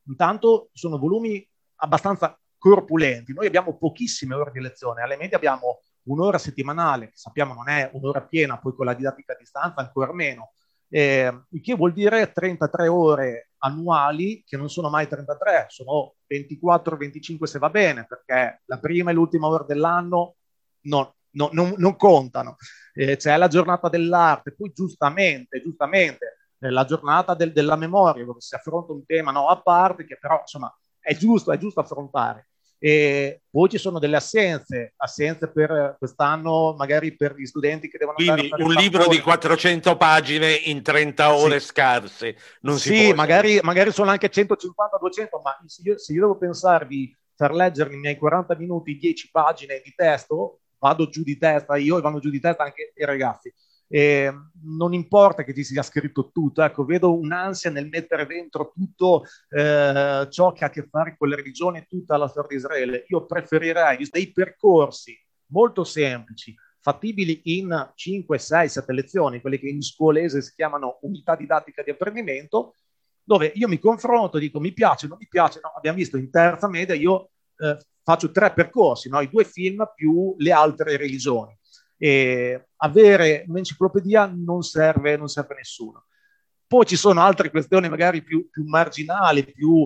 Intanto sono volumi abbastanza corpulenti. Noi abbiamo pochissime ore di lezione, alle medie abbiamo un'ora settimanale, che sappiamo non è un'ora piena, poi con la didattica a distanza ancora meno, il che vuol dire 33 ore annuali, che non sono mai 33, sono 24-25 se va bene, perché la prima e l'ultima ora dell'anno non contano. C'è la giornata dell'arte, poi giustamente la giornata della memoria, dove si affronta un tema no, a parte, che però insomma è giusto affrontare. E poi ci sono delle assenze per quest'anno, magari per gli studenti che devono andare a Quindi fare il un libro di tampone. 400 pagine in 30 ore Sì, scarse, non si sì, può essere. magari sono anche 150-200, ma se io devo pensare di far leggere nei miei 40 minuti 10 pagine di testo, vado giù di testa io e vanno giù di testa anche i ragazzi. E non importa che ci sia scritto tutto, ecco, vedo un'ansia nel mettere dentro tutto ciò che ha a che fare con la religione e tutta la storia di Israele. Io preferirei dei percorsi molto semplici, fattibili in 5, 6, 7 lezioni, quelle che in scuolese si chiamano unità didattica di apprendimento, dove io mi confronto, dico mi piace, non mi piace, no, abbiamo visto in terza media io faccio 3 percorsi, no? I 2 film più le altre religioni. E avere un'enciclopedia non serve a nessuno. Poi ci sono altre questioni magari più marginali,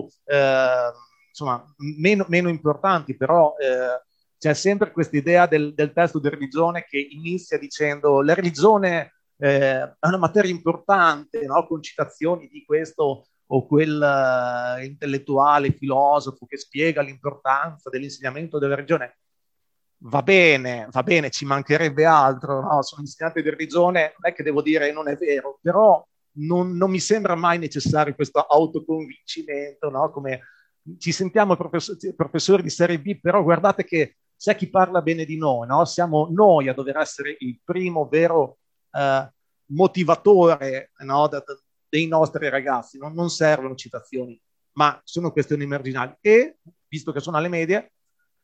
insomma, meno importanti, però c'è sempre questa idea del testo di religione che inizia dicendo la religione è una materia importante, no? Con citazioni di questo o quel intellettuale, filosofo che spiega l'importanza dell'insegnamento della religione. Va bene, ci mancherebbe altro, no? Sono insegnante di religione, non è che devo dire non è vero, però non mi sembra mai necessario questo autoconvincimento, no? Come ci sentiamo professori di serie B, però guardate che c'è chi parla bene di noi, no? Siamo noi a dover essere il primo vero motivatore, no? Dei nostri ragazzi, non servono citazioni, ma sono questioni marginali. E, visto che sono alle medie,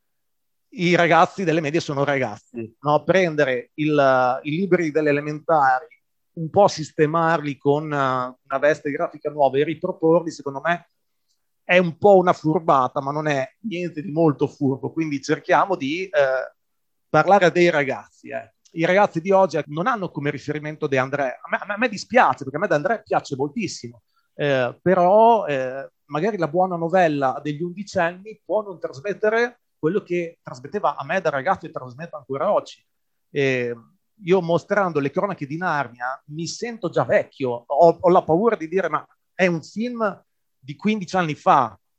i ragazzi delle medie sono ragazzi, no? Prendere i libri delle elementari, un po' sistemarli con una veste grafica nuova e riproporli, secondo me è un po' una furbata, ma non è niente di molto furbo, quindi cerchiamo di parlare a dei ragazzi. I ragazzi di oggi non hanno come riferimento De André. A me dispiace, perché a me De André piace moltissimo, però magari la buona novella degli undicenni può non trasmettere quello che trasmetteva a me da ragazzo e trasmette ancora oggi. Eh, io mostrando le cronache di Narnia mi sento già vecchio, ho la paura di dire ma è un film di 15 anni fa,